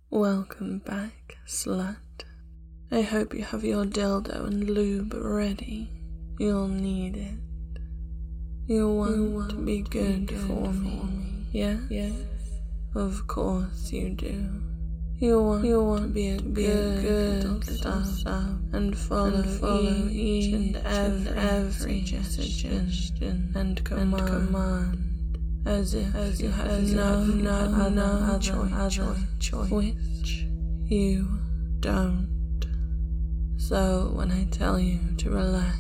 Welcome back, slut. I hope you have your dildo and lube ready. You'll need it. You want to be good for me, yeah? Of course you do. You want to be a good little sub and follow each and every suggestion and command. As if you have no other choice, which you don't. So when I tell you to relax,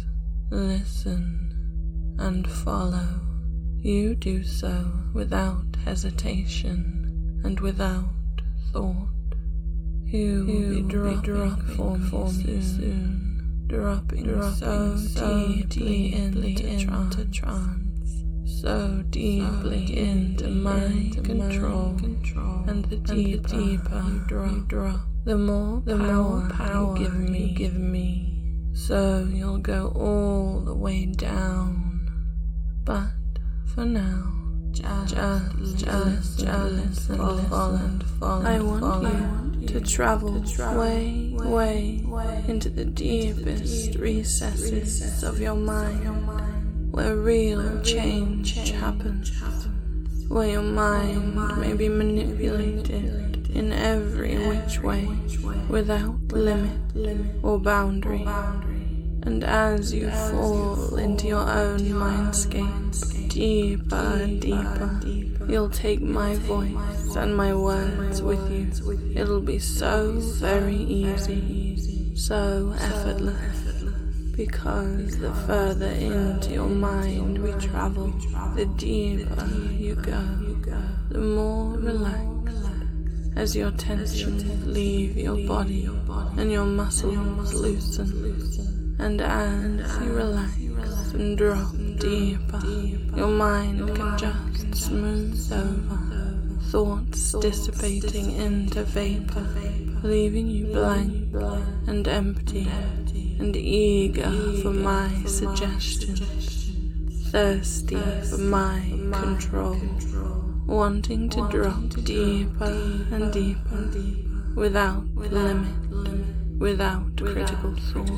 listen, and follow, you do so without hestation and without thought. You will be dropping for me soon, dropping so deeply into trance. So deeply into my control, and the deeper you drop, the more power you give me. So you'll go all the way down. But for now, just listen, follow. I want you to travel way into the deepest recesses of your mind, where real change happens, where your mind may be manipulated in every which way, without limit or boundary. And as you fall into your own mindscape, deeper and deeper, you'll take my voice and my words with you. It'll be so very easy, so effortless. Because the further into your mind we travel, the deeper you go, the more relaxed, as your tensions leave your body and your muscles loosen. And as you relax and drop deeper, your mind can just smooth over, thoughts dissipating into vapor, leaving you blank and empty, and eager for my suggestions, thirsty for my control, wanting to drop deeper and deeper, without limit, without critical thought,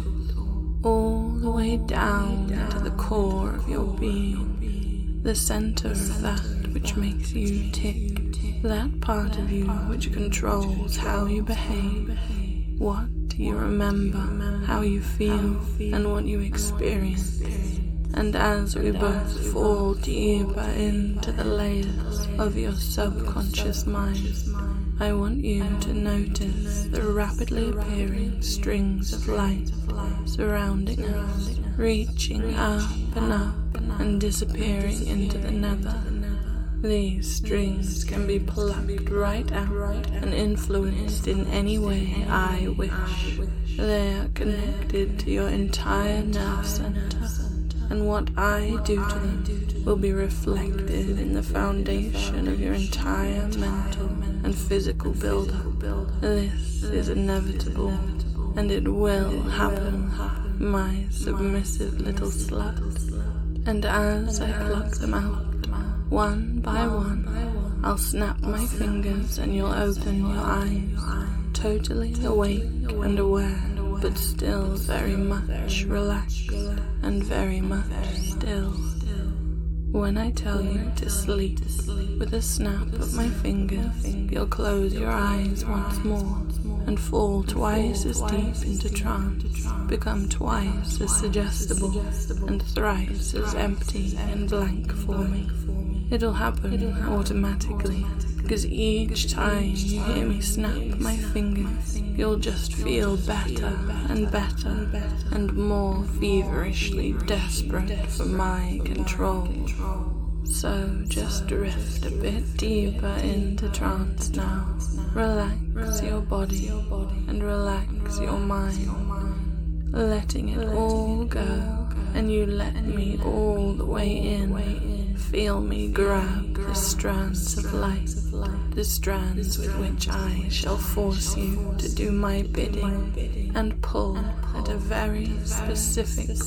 all the way down into the core of your being, the center of that which makes you tick, that part of you which controls how you behave, what you remember, how you feel, and what you experience. And as we both fall deeper into the layers of your subconscious mind, I want you to notice the rapidly appearing strings of light surrounding us, reaching up and disappearing into the nether. These strings can be plucked right out and influenced in any way I wish. They are connected to your entire nerve center, and what I do to them will be reflected in the foundation of your entire mental and physical build-up. This is inevitable, and it will happen, my submissive little slut. And as I pluck them out, one by one, I'll snap my fingers and you'll open your eyes, totally awake and aware, but still very much relaxed and very much still. When I tell you to sleep, with a snap of my fingers, you'll close your eyes once more and fall twice as deep into trance, become twice as suggestible and thrice as empty and blank for me. It'll happen automatically, because each time you hear me snap my fingers, you'll just feel better and better and more feverishly desperate for my control. So just drift a bit deeper into trance now. Relax your body and relax your mind, letting it all go, and you let me all the way in. Feel me grab the strands of light, the strands with which I shall force you to do my bidding, and pull at a very specific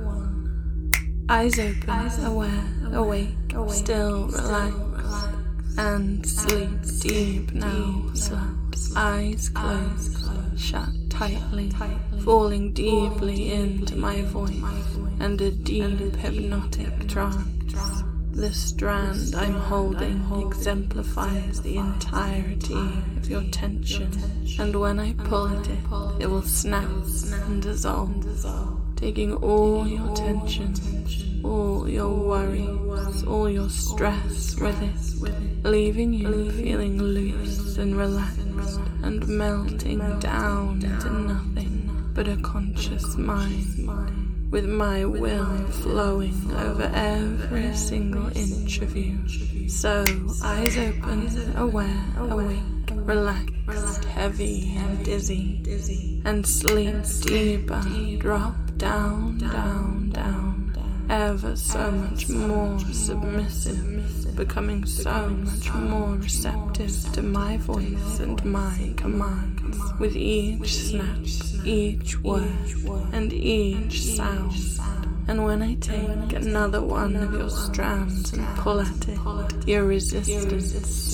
one. Eyes open, aware, awake, still relaxed. and sleep deep now slaps, eyes closed, shut tightly, falling deeply into my voice and a deep hypnotic trance. The strand I'm holding exemplifies the entirety of your tension, and when I pull at it will snap and dissolve, taking all your tension, all your worries, all your stress with it, leaving you feeling loose and relaxed and melting down into nothing but a conscious mind, with my will flowing over every single inch of you. So, eyes open, aware, awake, relaxed, heavy and dizzy, and sleep deeper, drop down, down, down, ever so much more submissive, becoming so much more receptive to my voice and my commands, with each snap, each word, and each sound. And when I take another one of your strands and pull at it, your resistance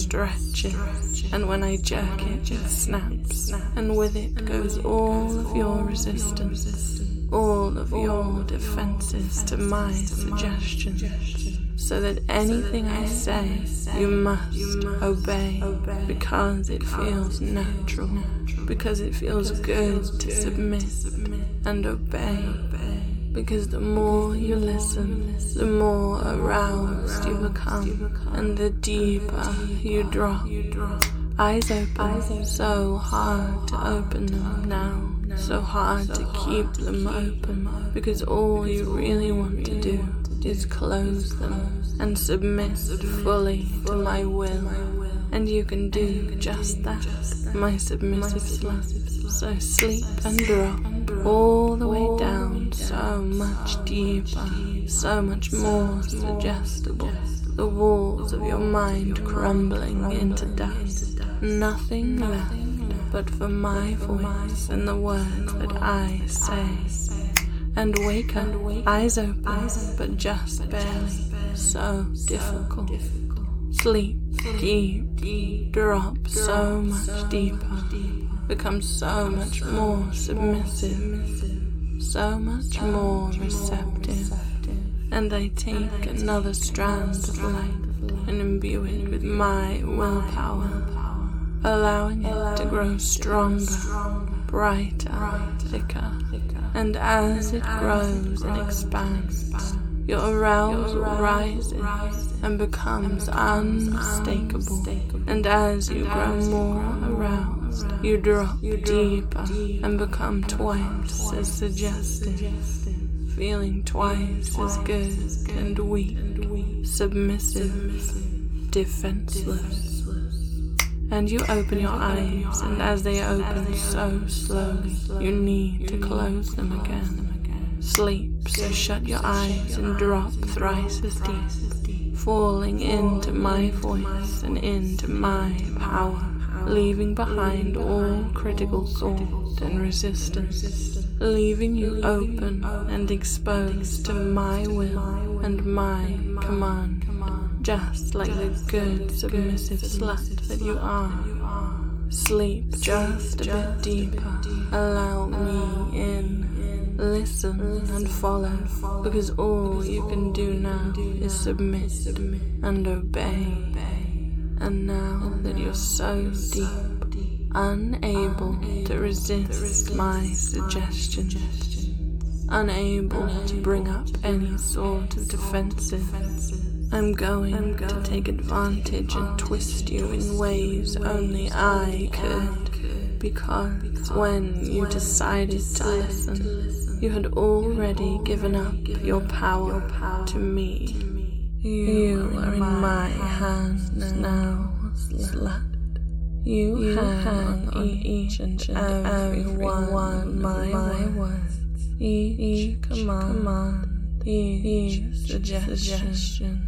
stretches, and when I jerk it, it snaps, and with it goes all of your resistance, all of your defenses to my suggestions, so that anything I say you must obey, because it feels natural, because it feels good to submit and obey, because the more you listen, the more aroused you become, and the deeper you drop. Eyes open, so hard to open them now, so hard to keep them open, because all you really want to do is close them and submit fully to my will, and you can do just that, my submissive slut. So sleep and drop all the way down, so much deeper, so much more suggestible, the walls of your mind crumbling into dust, nothing left but for my voice and the words that I say. And wake up, eyes open, but just barely, so difficult. Sleep deep, drop so much deeper, become so much more submissive, so much more receptive. And I take another strand of light and imbue it with my willpower, allowing it to grow stronger, brighter, thicker, and as it grows and expands, your arousal rises and becomes unmistakable, and as you grow more aroused, you drop deeper and become twice as suggestive, feeling twice as good and weak, submissive, defenseless. And you open your eyes, and as they open so slowly, you need to close them again. Sleep, so shut your eyes and drop thrice as deep, falling into my voice and into my power, leaving behind all critical thought and resistance, leaving you open and exposed to my will and my command, just like the good submissive slut that you are. Sleep just a bit deeper, allow me in, listen and follow, because all you can do now is submit and obey. And now that you're so deep, unable to resist my suggestions, unable to bring up any sort of defensive, I'm going to take advantage and twist you in ways only I could, because when you decided to listen, you had already given up your power to me. You are in my hands now, slut. You hang on each and every one of my words, each command, each suggestion.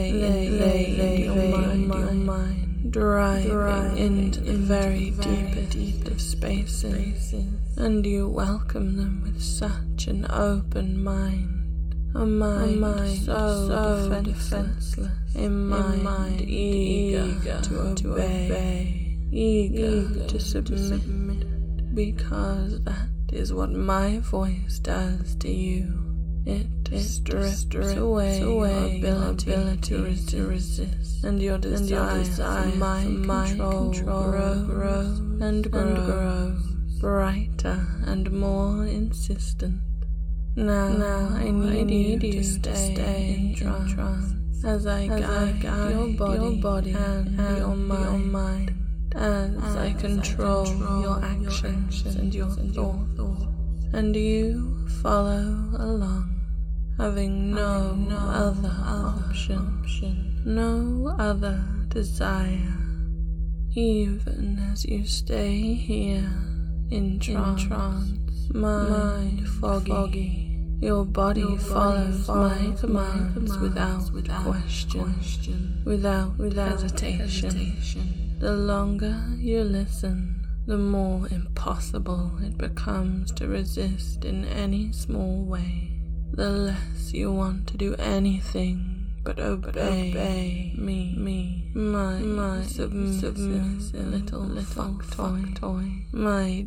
They your mind, driving into the very deepest of spaces, and you welcome them with such an open mind, a mind so defenseless, a mind eager to obey, eager to submit, because that is what my voice does to you. It strips away your ability to resist, and your desire for my control grows and grows, brighter and more insistent. Now I need you to stay in trance as I guide your body and your mind, as I control your actions and your thoughts, and you follow along, having no other option, no other desire, even as you stay here in trance, mind foggy. Your body follows my commands without question, without hesitation. The longer you listen, the more impossible it becomes to resist in any small way. The less you want to do anything but obey me, my submissive little fuck toy, my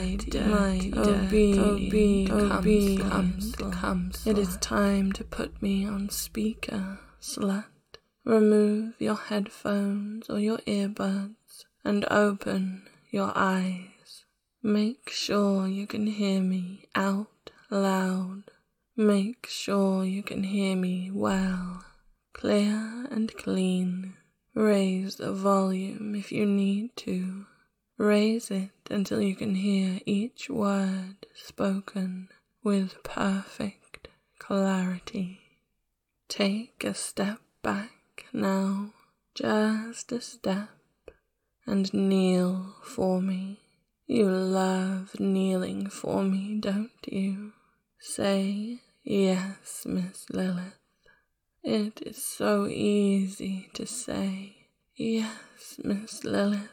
obedience comes. It is time to put me on speaker, slut. Remove your headphones or your earbuds and open your eyes. Make sure you can hear me out loud. Make sure you can hear me well, clear and clean. Raise the volume if you need to. Raise it until you can hear each word spoken with perfect clarity. Take a step back now, just a step, and kneel for me. You love kneeling for me, don't you? Say yes, Miss Lilith. It is so easy to say, yes, Miss Lilith.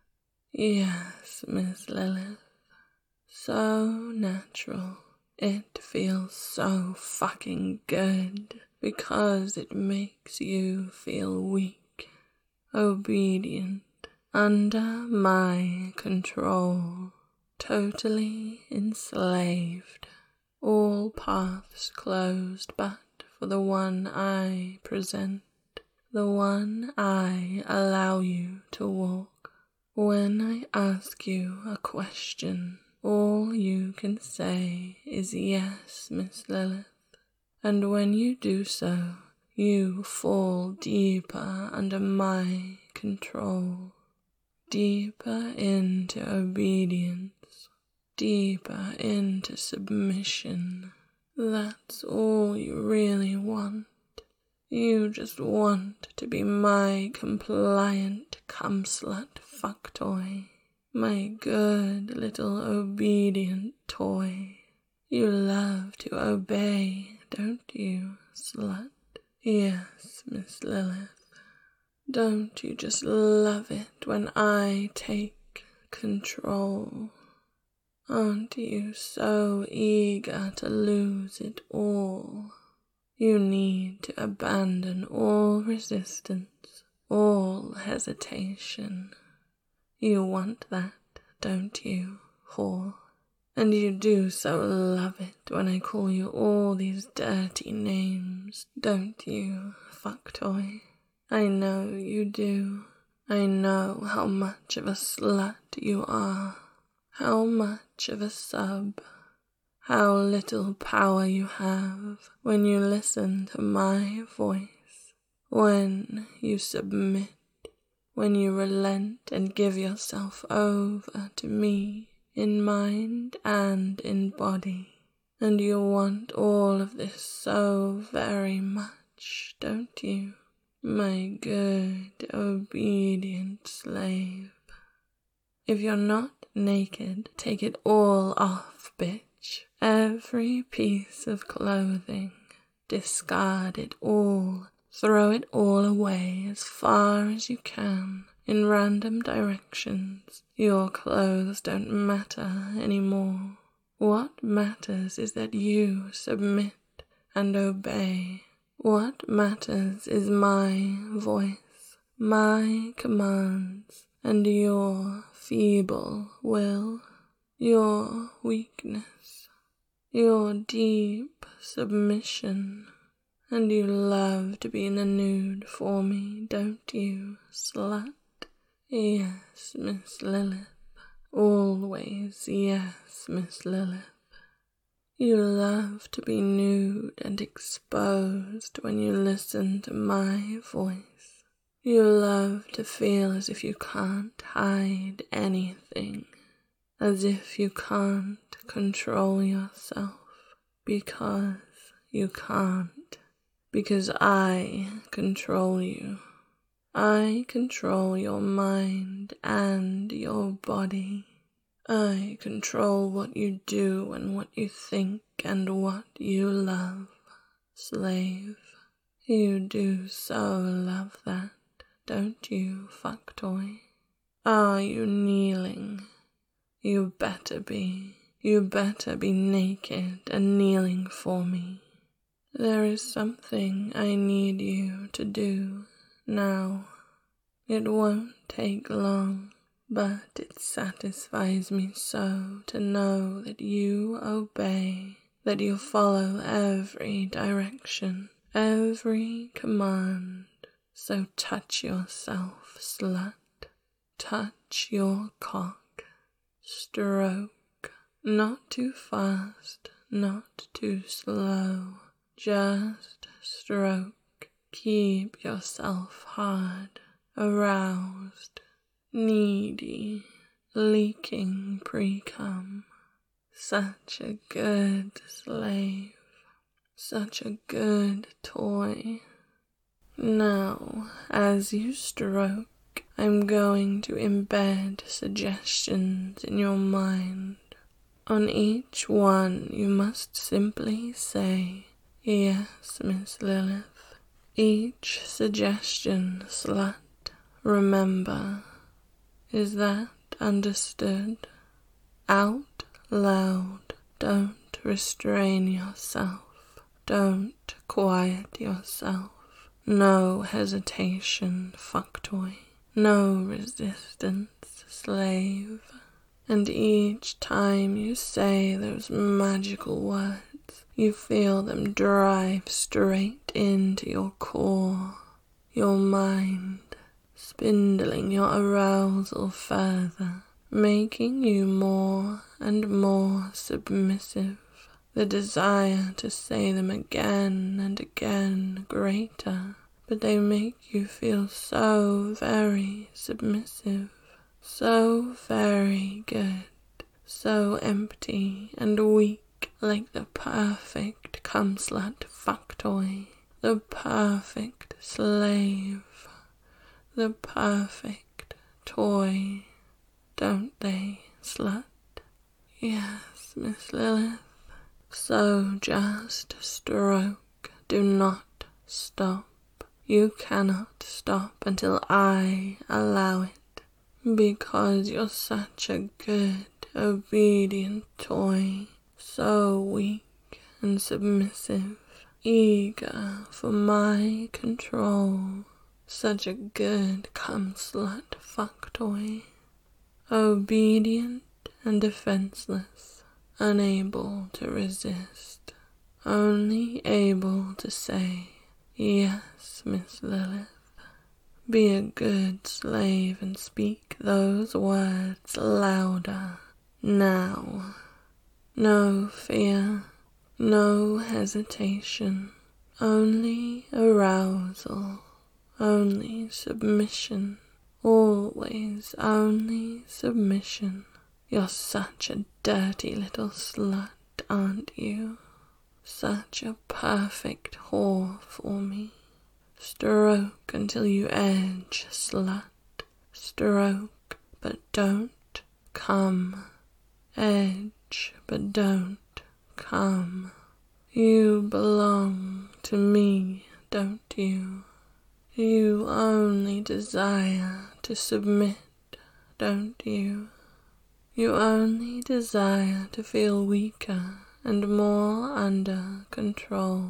Yes, Miss Lilith. So natural. It feels so fucking good because it makes you feel weak, obedient, under my control, totally enslaved. All paths closed but for the one I present, the one I allow you to walk. When I ask you a question, all you can say is yes, Miss Lilith. And when you do so, you fall deeper under my control, deeper into obedience, deeper into submission. That's all you really want. You just want to be my compliant cum-slut fuck toy, my good little obedient toy. You love to obey, don't you, slut? Yes, Miss Lilith. Don't you just love it when I take control? Aren't you so eager to lose it all? You need to abandon all resistance, all hesitation. You want that, don't you, whore? And you do so love it when I call you all these dirty names, don't you, fuck toy? I know you do. I know how much of a slut you are. How much of a sub, how little power you have when you listen to my voice, when you submit, when you relent and give yourself over to me in mind and in body. And you want all of this so very much, don't you, my good, obedient slave? If you're not naked, take it all off, bitch. Every piece of clothing. Discard it all. Throw it all away as far as you can, in random directions. Your clothes don't matter anymore. What matters is that you submit and obey. What matters is my voice, my commands, and your feeble will, your weakness, your deep submission. And you love to be in the nude for me, don't you, slut? Yes, Miss Lilith. Always yes, Miss Lilith. You love to be nude and exposed when you listen to my voice. You love to feel as if you can't hide anything, as if you can't control yourself, because you can't. Because I control you. I control your mind and your body. I control what you do and what you think and what you love. Slave, you do so love that, don't you, fuck toy? Are you kneeling? You better be. You better be naked and kneeling for me. There is something I need you to do now. It won't take long, but it satisfies me so to know that you obey, that you follow every direction, every command. So touch yourself, slut. Touch your cock. Stroke. Not too fast, not too slow. Just stroke. Keep yourself hard, aroused, needy, leaking pre-cum. Such a good slave, such a good toy. Now, as you stroke, I'm going to embed suggestions in your mind. On each one you must simply say, yes, Miss Lilith. Each suggestion, slut, remember. Is that understood? Out loud. Don't restrain yourself. Don't quiet yourself. No hesitation, fucktoy. No resistance, slave. And each time you say those magical words, you feel them drive straight into your core, your mind, spindling your arousal further, making you more and more submissive. The desire to say them again and again greater, but they make you feel so very submissive, so very good, so empty and weak. Like the perfect cum-slut fucktoy, the perfect slave, the perfect toy, don't they, slut? Yes, Miss Lilith. So just stroke, do not stop. You cannot stop until I allow it, because you're such a good, obedient toy. So weak and submissive, eager for my control. Such a good cum-slut fucktoy. Obedient and defenseless, unable to resist, only able to say, yes, Miss Lilith. Be a good slave and speak those words louder now. No fear, no hesitation, only arousal, only submission, always only submission. You're such a dirty little slut, aren't you? Such a perfect whore for me. Stroke until you edge, slut. Stroke, but don't come. Edge, but don't come. You belong to me, don't you? You only desire to submit, don't you? You only desire to feel weaker and more under control.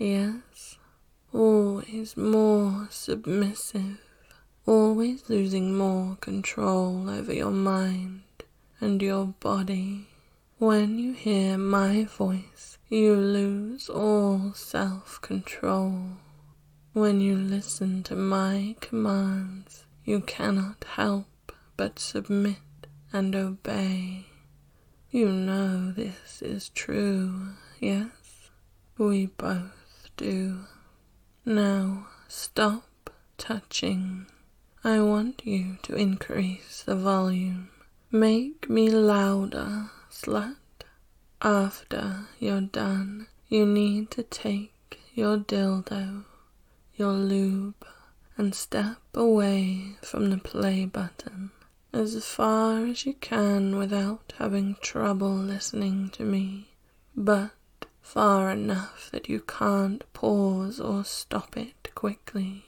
yes, always more submissive, always losing more control over your mind and your body. When you hear my voice, you lose all self-control. When you listen to my commands, you cannot help but submit and obey. You know this is true, yes? We both do. Now stop touching. I want you to increase the volume. Make me louder, slut. After you're done, you need to take your dildo, your lube, and step away from the play button as far as you can without having trouble listening to me, but far enough that you can't pause or stop it quickly.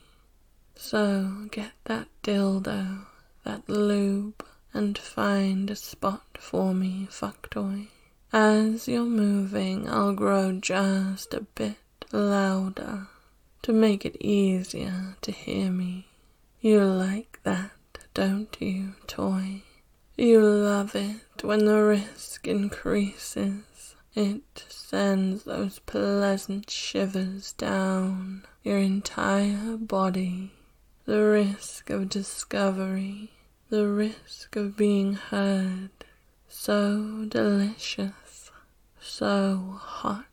So get that dildo, that lube, and find a spot for me, fucktoy. As you're moving, I'll grow just a bit louder to make it easier to hear me. You like that, don't you, toy? You love it when the risk increases. It sends those pleasant shivers down your entire body. The risk of discovery, the risk of being heard. So delicious, so hot.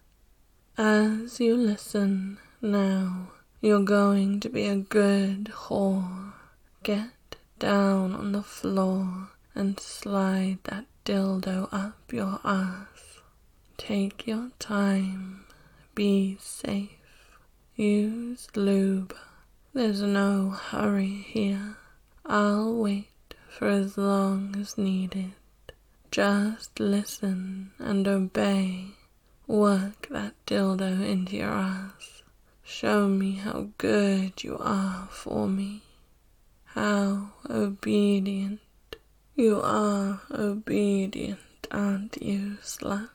As you listen now, you're going to be a good whore. Get down on the floor and slide that dildo up your ass. Take your time, be safe, use lube. There's no hurry here. I'll wait for as long as needed. Just listen and obey. Work that dildo into your ass. Show me how good you are for me. How obedient. You are obedient, aren't you, slut?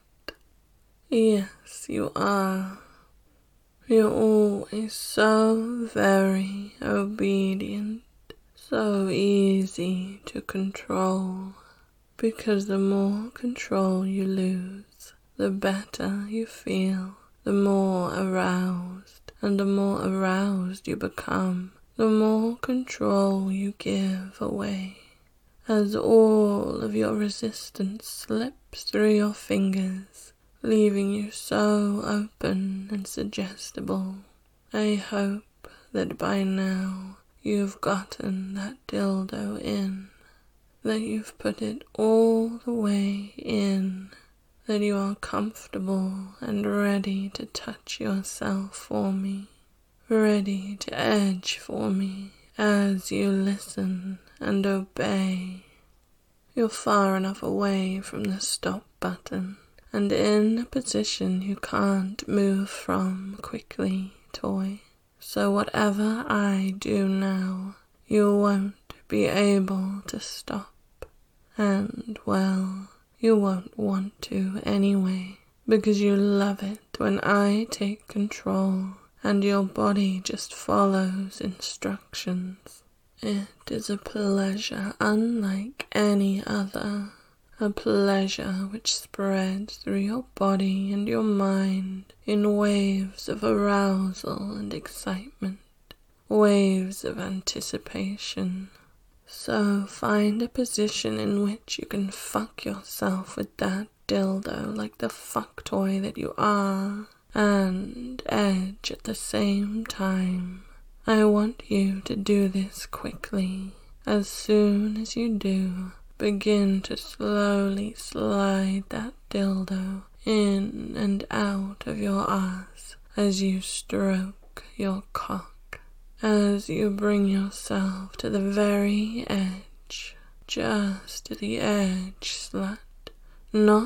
Yes, you are. You're always so very obedient, so easy to control. Because the more control you lose, the better you feel, the more aroused, and the more aroused you become, the more control you give away. As all of your resistance slips through your fingers, leaving you so open and suggestible. I hope that by now you've gotten that dildo in, that you've put it all the way in, that you are comfortable and ready to touch yourself for me, ready to edge for me as you listen and obey. You're far enough away from the stop button and in a position you can't move from quickly, toy. So whatever I do now, you won't be able to stop. And, well, you won't want to anyway, because you love it when I take control and your body just follows instructions. It is a pleasure unlike any other, a pleasure which spreads through your body and your mind in waves of arousal and excitement, waves of anticipation. So find a position in which you can fuck yourself with that dildo like the fuck toy that you are, and edge at the same time. I want you to do this quickly. As soon as you do, begin to slowly slide that dildo in and out of your ass as you stroke your cock. As you bring yourself to the very edge, just to the edge, slut, not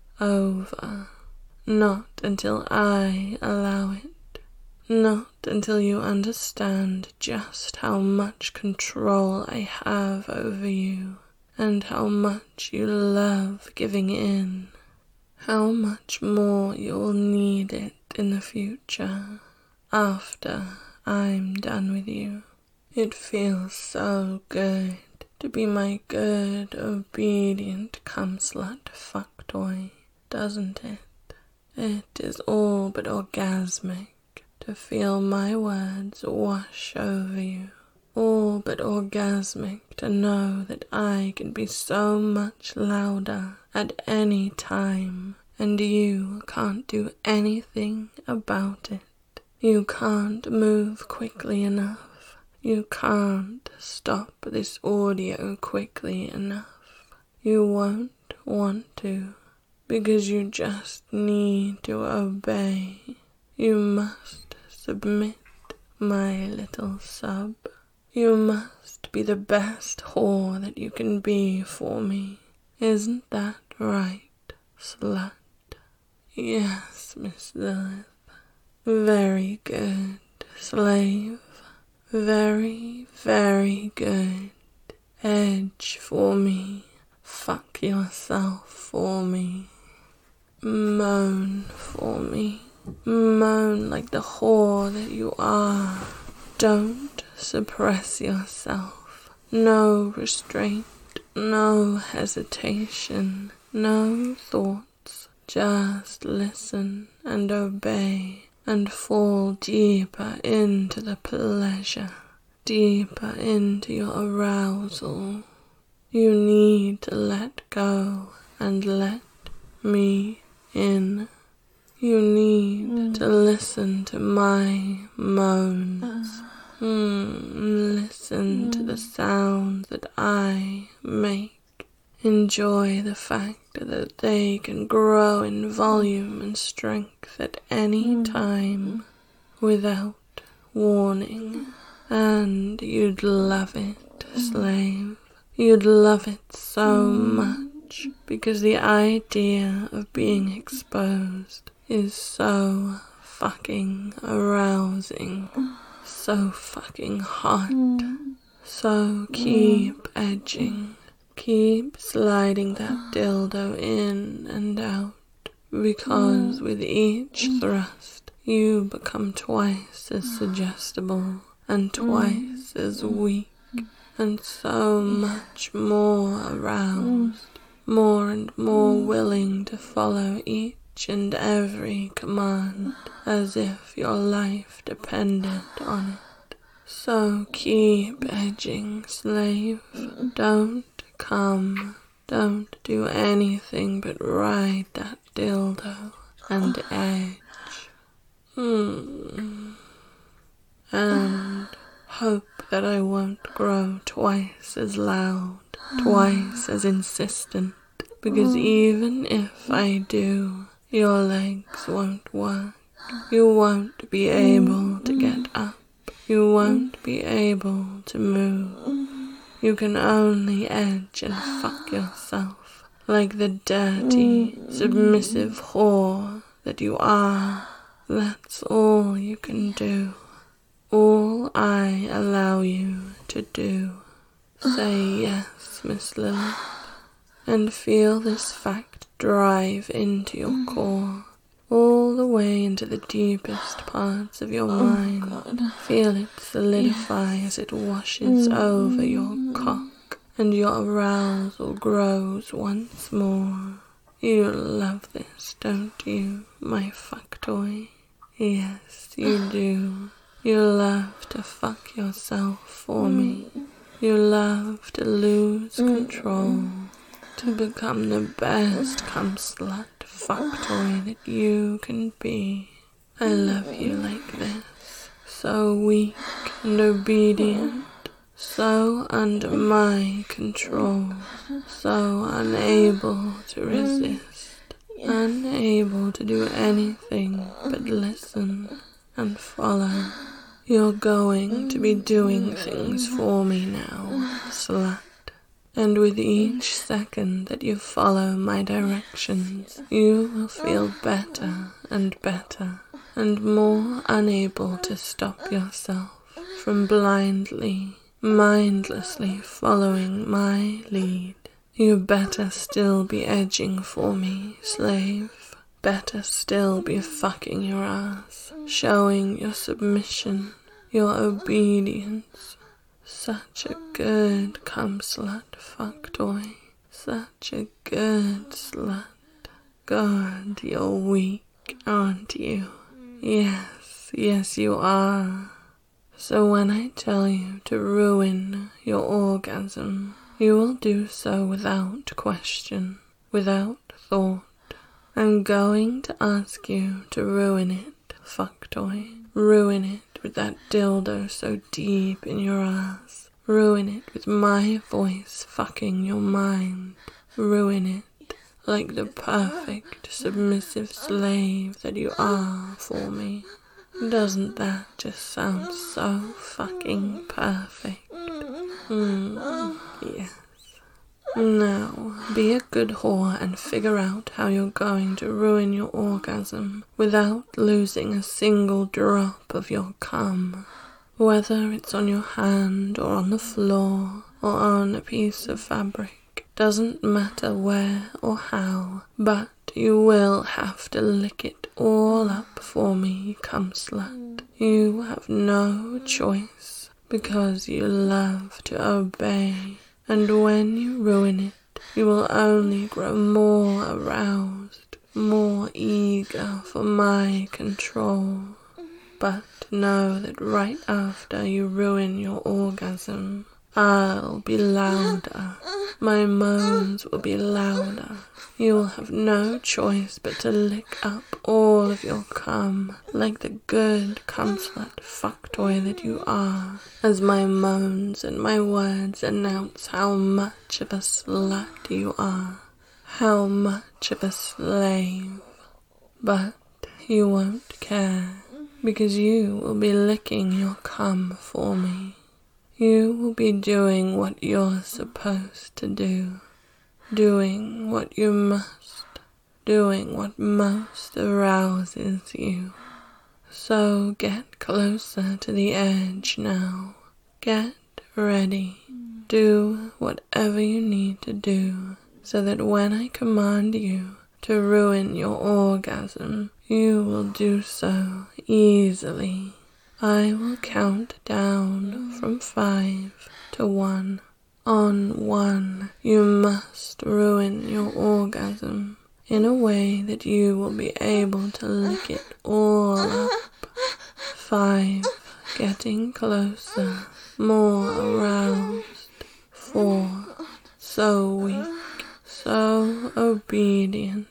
over, not until I allow it, not until you understand just how much control I have over you, and how much you love giving in, how much more you'll need it in the future after I'm done with you. It feels so good to be my good, obedient cum-slut fuck toy, doesn't it? It is all but orgasmic to feel my words wash over you. All but orgasmic to know that I can be so much louder at any time, and you can't do anything about it. You can't move quickly enough. You can't stop this audio quickly enough. You won't want to, because you just need to obey. You must submit, my little sub. You must be the best whore that you can be for me. Isn't that right, slut? Yes, Miss Lilith. Very good, slave. Very, very good. Edge for me. Fuck yourself for me. Moan for me. Moan like the whore that you are. Don't suppress yourself. No restraint, no hesitation, no thoughts. Just listen and obey and fall deeper into the pleasure, deeper into your arousal. You need to let go and let me in. You need to listen to my moans. Listen to the sounds that I make. Enjoy the fact that they can grow in volume and strength at any time without warning. And you'd love it, slave. You'd love it so much because the idea of being exposed is so fucking arousing, so fucking hot. So keep edging, keep sliding that dildo in and out, because with each thrust you become twice as suggestible and twice as weak and so much more aroused, more and more willing to follow each and every command as if your life depended on it. So keep edging, slave. Don't come. Don't do anything but ride that dildo and edge. And hope that I won't grow twice as loud, twice as insistent, because even if I do, your legs won't work. You won't be able to get up. You won't be able to move. You can only edge and fuck yourself like the dirty, submissive whore that you are. That's all you can do. All I allow you to do. Say yes, Miss Lilith, and feel this fact drive into your core, all the way into the deepest parts of your mind. God. Feel it solidify as it washes over your cock, and your arousal grows once more. You love this, don't you, my fuck toy? Yes, you do. You love to fuck yourself for me. You love to lose control, to become the best cum-slut fuck toy that you can be. I love you like this, so weak and obedient, so under my control, so unable to resist, unable to do anything but listen and follow. You're going to be doing things for me now, slut. And with each second that you follow my directions, you will feel better and better, and more unable to stop yourself from blindly, mindlessly following my lead. You better still be edging for me, slave. Better still be fucking your ass, showing your submission, your obedience. Such a good cum-slut fuck toy. Such a good slut. God, you're weak, aren't you? Yes, you are. So when I tell you to ruin your orgasm, you will do so without question, without thought. I'm going to ask you to ruin it, fuck toy. Ruin it with that dildo so deep in your ass. Ruin it with my voice fucking your mind. Ruin it like the perfect submissive slave that you are for me. Doesn't that just sound so fucking perfect? Yes. Now, be a good whore and figure out how you're going to ruin your orgasm without losing a single drop of your cum. Whether it's on your hand or on the floor or on a piece of fabric, doesn't matter where or how, but you will have to lick it all up for me, cum slut. You have no choice because you love to obey. And when you ruin it, you will only grow more aroused, more eager for my control. But know that right after you ruin your orgasm, I'll be louder. My moans will be louder. You will have no choice but to lick up all of your cum, like the good cum-slut fuck toy that you are, as my moans and my words announce how much of a slut you are, how much of a slave. But you won't care, because you will be licking your cum for me. You will be doing what you're supposed to do, doing what you must, doing what most arouses you. So get closer to the edge now. Get ready. Do whatever you need to do, so that when I command you to ruin your orgasm, you will do so easily. I will count down from 5 to 1. On 1, you must ruin your orgasm in a way that you will be able to lick it all up. 5, getting closer, more aroused. 4, so weak, so obedient.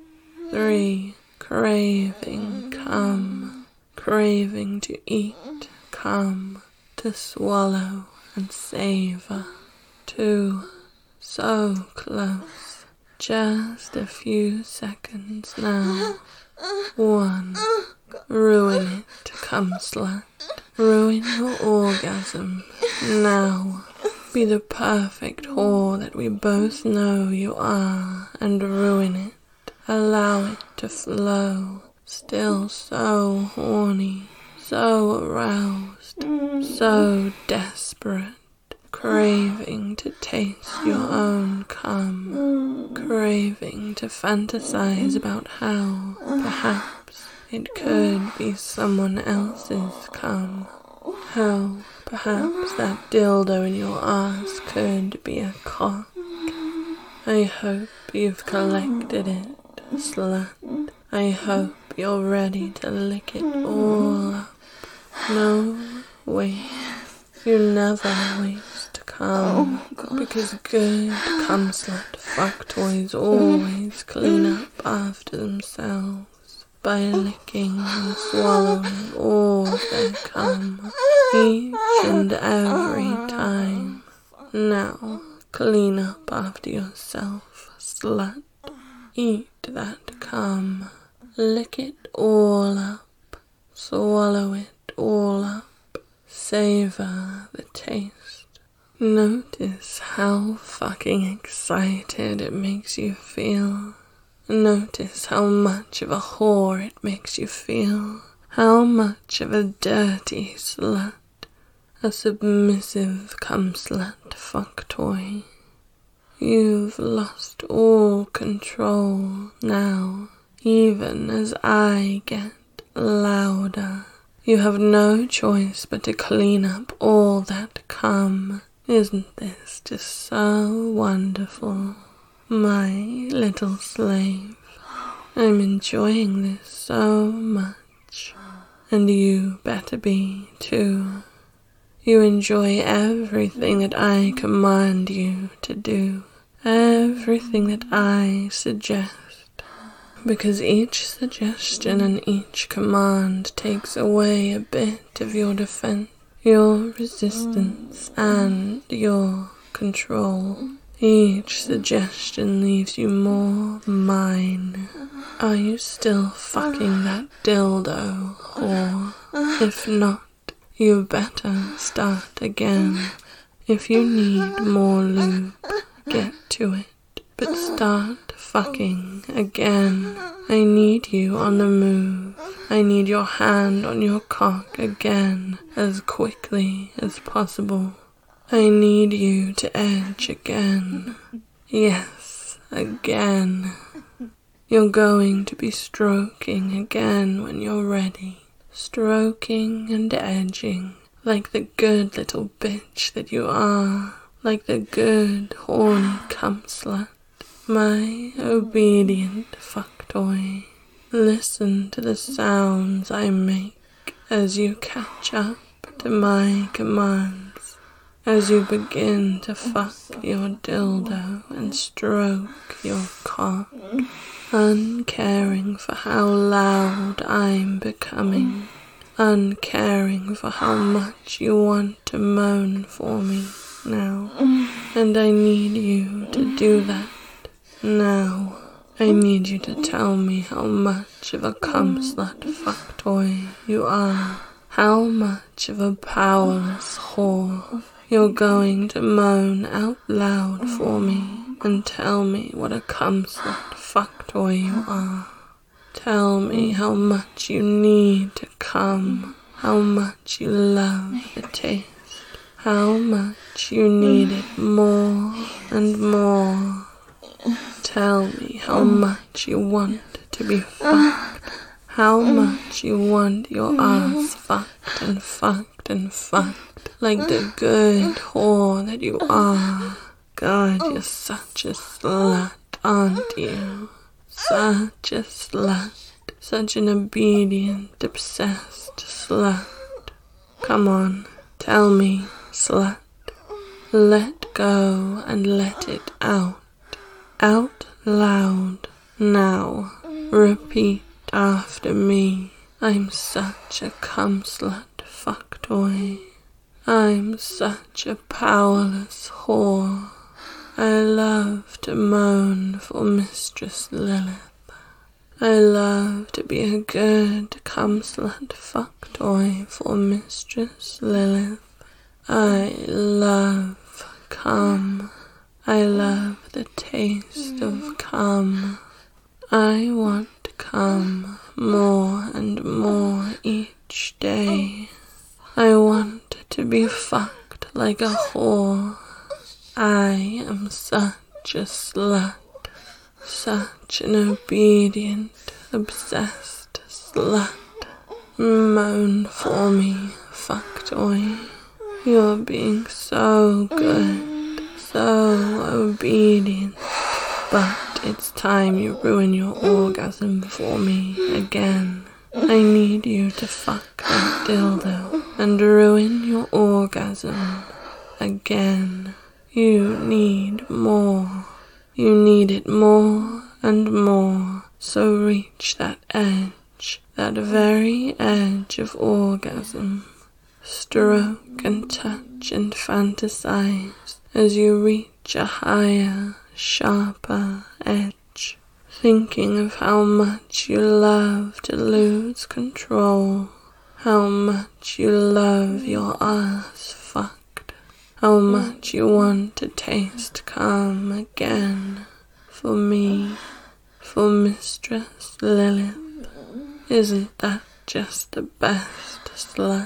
3, craving cum, craving to eat cum, to swallow and savor. 2, so close, just a few seconds now. 1, ruin it, cum slut. Ruin your orgasm now. Be the perfect whore that we both know you are, and ruin it. Allow it to flow, still so horny, so aroused, so desperate, craving to taste your own cum, craving to fantasize about how, perhaps, it could be someone else's cum, how, perhaps, that dildo in your ass could be a cock. I hope you've collected it, slut. I hope you're ready to lick it all up. No, wait. You never waste cum, because good cum-slut fuck toys always clean up after themselves by licking and swallowing all of their cum, each and every time. Now, clean up after yourself, slut. Eat that cum. Lick it all up. Swallow it all up. Savor the taste. Notice how fucking excited it makes you feel. Notice how much of a whore it makes you feel. How much of a dirty slut. A submissive cum slut fuck toy. You've lost all control now, even as I get louder. You have no choice but to clean up all that come. Isn't this just so wonderful? My little slave, I'm enjoying this so much, and you better be too. You enjoy everything that I command you to do, everything that I suggest, because each suggestion and each command takes away a bit of your defense, your resistance, and your control. Each suggestion leaves you more mine. Are you still fucking that dildo, or if not, you better start again. If you need more lube, get to it, but start fucking again. I need you on the move. I need your hand on your cock again, as quickly as possible. I need you to edge again. Yes, again. You're going to be stroking again when you're ready. Stroking and edging, like the good little bitch that you are. Like the good, horny cum slut. My obedient fuck toy. Listen to the sounds I make as you catch up to my commands, as you begin to fuck your dildo and stroke your cock, uncaring for how loud I'm becoming, uncaring for how much you want to moan for me now, and I need you to do that now. I need you to tell me how much of a cum slut fuck toy you are, how much of a powerless whore. You're going to moan out loud for me and tell me what a cum slut fuck toy you are. Tell me how much you need to come, how much you love the taste, how much you need it more and more. Tell me how much you want to be fucked, how much you want your ass fucked and fucked and fucked, like the good whore that you are. God, you're such a slut, aren't you? Such a slut, such an obedient, obsessed slut. Come on, tell me, slut. Let go and let it out. Out loud, now. Repeat after me. I'm such a cum slut fuck toy. I'm such a powerless whore. I love to moan for Mistress Lilith. I love to be a good cum slut fuck toy for Mistress Lilith. I love cum. I love the taste of cum. I want to come more and more each day. I want to be fucked like a whore. I am such a slut, such an obedient, obsessed slut. Moan for me, fuck toy. You're being so good, so obedient, but it's time you ruin your orgasm for me again. I need you to fuck that dildo and ruin your orgasm again. You need more. You need it more and more. So reach that edge, that very edge of orgasm. Stroke and touch and fantasize as you reach a higher, sharper edge, thinking of how much you love to lose control, how much you love your ass fucked, how much you want to taste cum again, for me, for Mistress Lilith. Isn't that just the best, slut?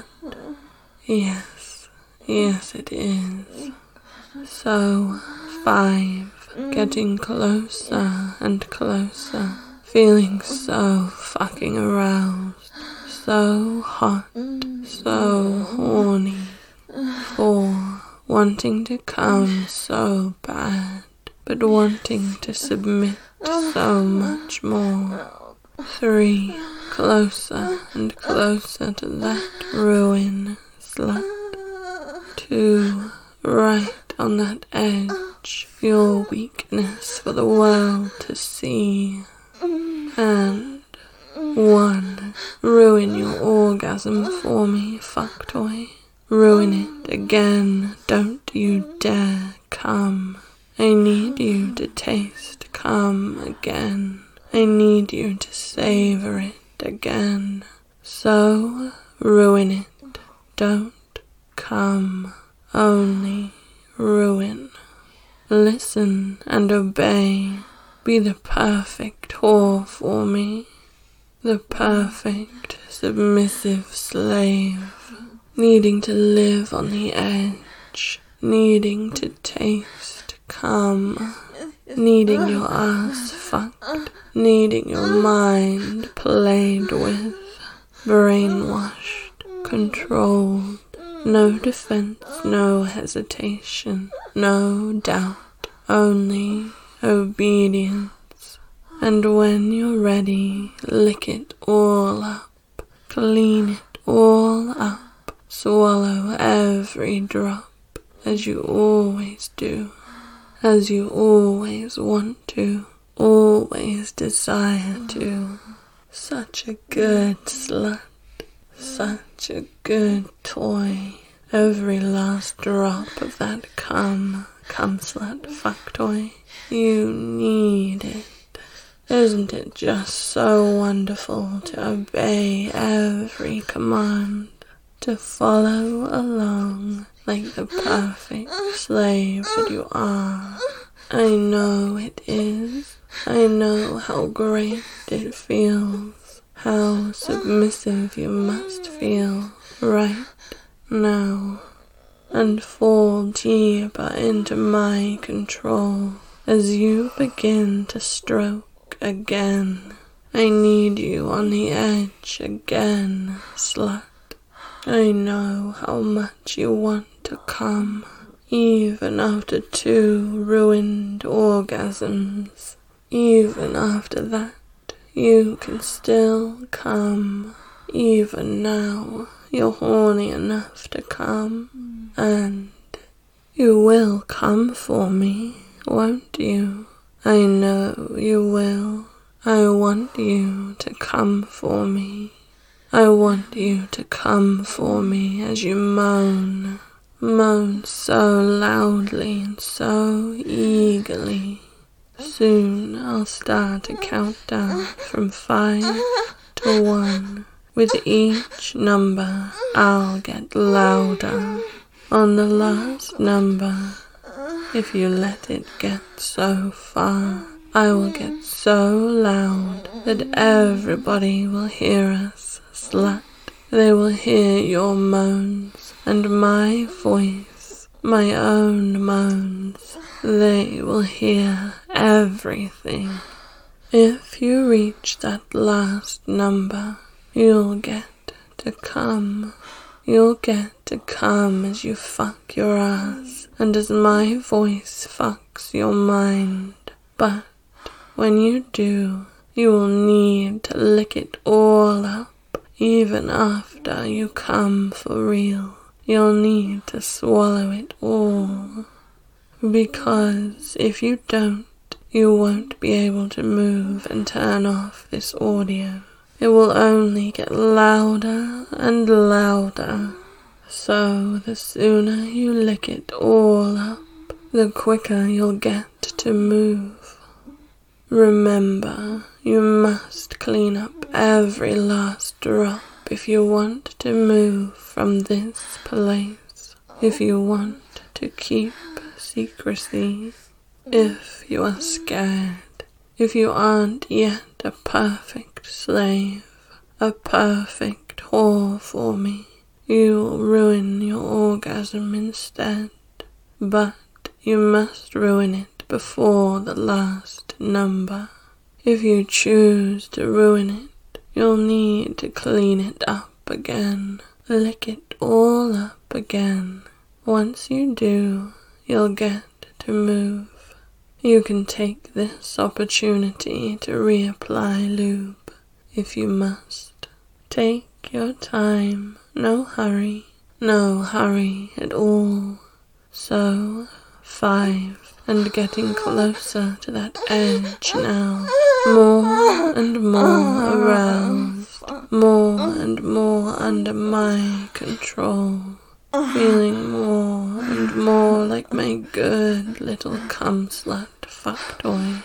Yes, yes it is. So, 5, getting closer and closer, feeling so fucking aroused, so hot, so horny, for wanting to come so bad, but wanting to submit so much more. 3, closer and closer to that ruin slut. 2, right on that edge, your weakness for the world to see. And 1, ruin your orgasm for me, fuck toy. Ruin it again, don't you dare come. I need you to taste come again. I need you to savor it again. So ruin it, don't come, only ruin. Listen and obey, be the perfect whore for me, the perfect submissive slave, needing to live on the edge, needing to taste come, needing your ass fucked, needing your mind played with, brainwashed, controlled, no defense, no hesitation, no doubt, only obedience. And when you're ready, lick it all up, clean it all up, swallow every drop, as you always do, as you always want to, always desire to. Such a good slut, such a good toy. Every last drop of that come slut fuck toy. You need it. Isn't it just so wonderful to obey every command, to follow along like the perfect slave that you are? I know it is. I know how great it feels, how submissive you must feel right now, and fall deeper into my control as you begin to stroke again. I need you on the edge again, slut. I know how much you want to come, even after 2 ruined orgasms. Even after that, you can still come. Even now, you're horny enough to come. And you will come for me, won't you? I know you will. I want you to come for me. I want you to come for me as you moan. Moan so loudly and so eagerly. Soon I'll start a countdown from 5 to 1. With each number I'll get louder. On the last number, if you let it get so far, I will get so loud that everybody will hear us, slut. They will hear your moans and my voice, my own moans. They will hear everything. If you reach that last number, you'll get to come. You'll get to come as you fuck your ass and as my voice fucks your mind. But when you do, you will need to lick it all up. Even after you come for real, you'll need to swallow it all. Because if you don't, you won't be able to move and turn off this audio. It will only get louder and louder. So the sooner you lick it all up, the quicker you'll get to move. Remember, you must clean up every last drop if you want to move from this place. If you want to keep secrecy. If you are scared. If you aren't yet a perfect slave, a perfect whore for me, you will ruin your orgasm instead. But you must ruin it before the last number. If you choose to ruin it, you'll need to clean it up again, lick it all up again. Once you do, you'll get to move. You can take this opportunity to reapply lube if you must. Take your time, no hurry at all. So, 5, and getting closer to that edge now. More and more aroused, more and more under my control. Feeling more and more like my good little cum-slut fuck toy.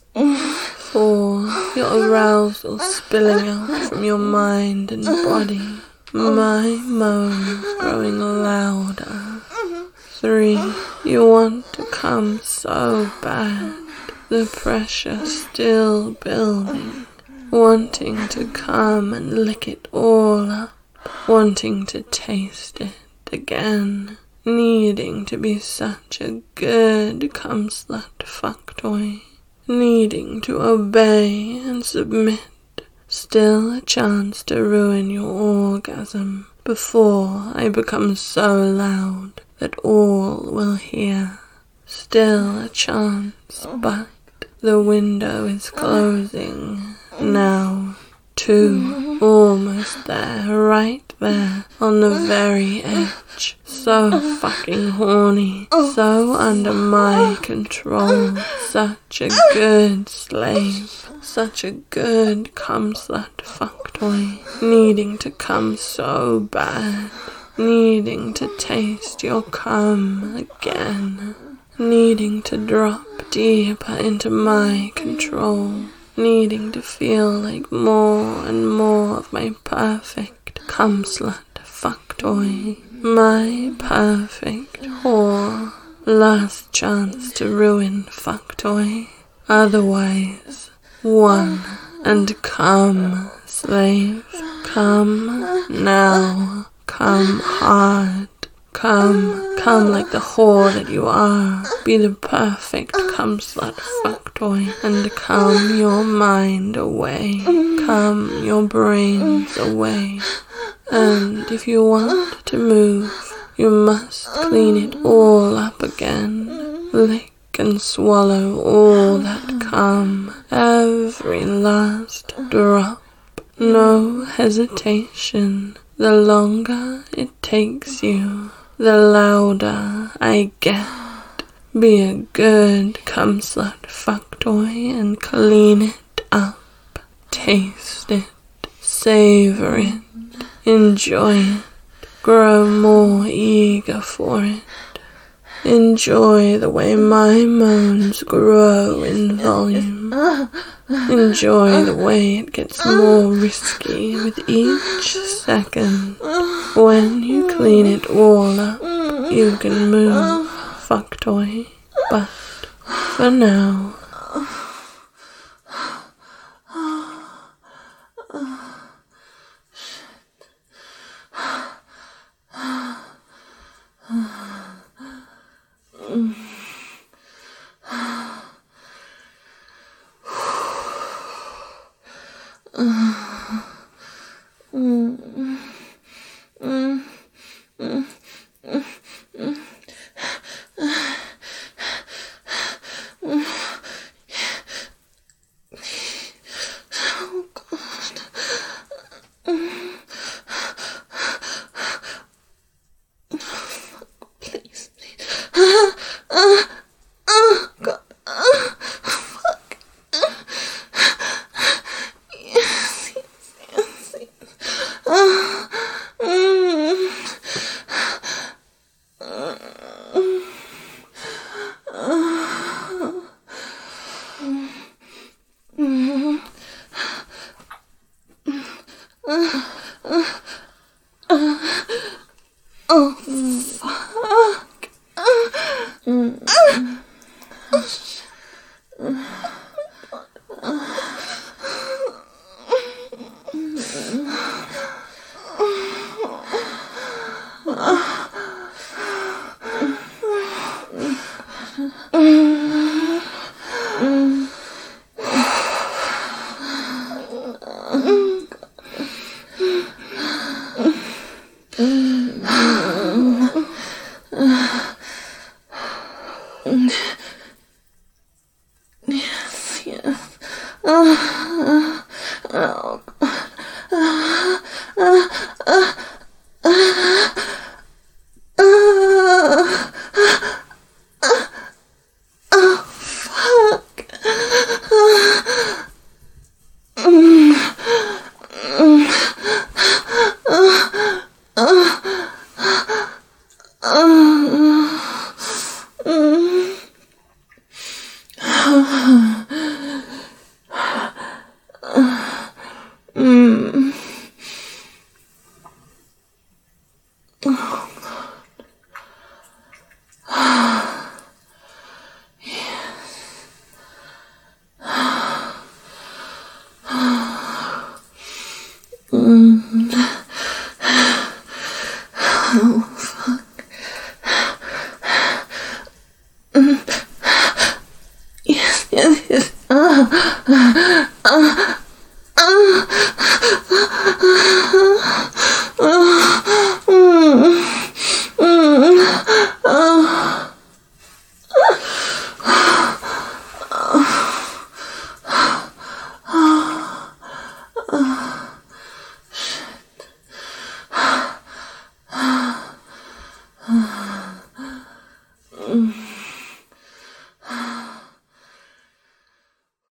4, your arousal spilling out from your mind and body. My moans growing louder. 3, you want to come so bad. The pressure still building. Wanting to come and lick it all up. Wanting to taste it again, needing to be such a good cum-slut fuck toy, needing to obey and submit, still a chance to ruin your orgasm before I become so loud that all will hear, still a chance, but the window is closing now. 2, almost there, right there, on the very edge. So fucking horny, so under my control. Such a good slave, such a good cum-slut fuck toy. Needing to come so bad, needing to taste your cum again. Needing to drop deeper into my control. Needing to feel like more and more of my perfect cum-slut fuck toy. My perfect whore. Last chance to ruin fuck toy. Otherwise, 1 and come, slave. Come now. Come hard. Come like the whore that you are. Be the perfect cum-slut fuck toy, and come your mind away. Come your brains away. And if you want to move, you must clean it all up again. Lick and swallow all that cum, every last drop. No hesitation. The longer it takes you, the louder I get. Be a good cum-slut fuck toy and clean it up. Taste it, savor it, enjoy it, grow more eager for it. Enjoy the way my moans grow in volume. Enjoy the way it gets more risky with each second. When you clean it all up, you can move, fuck toy. But for now, Yes.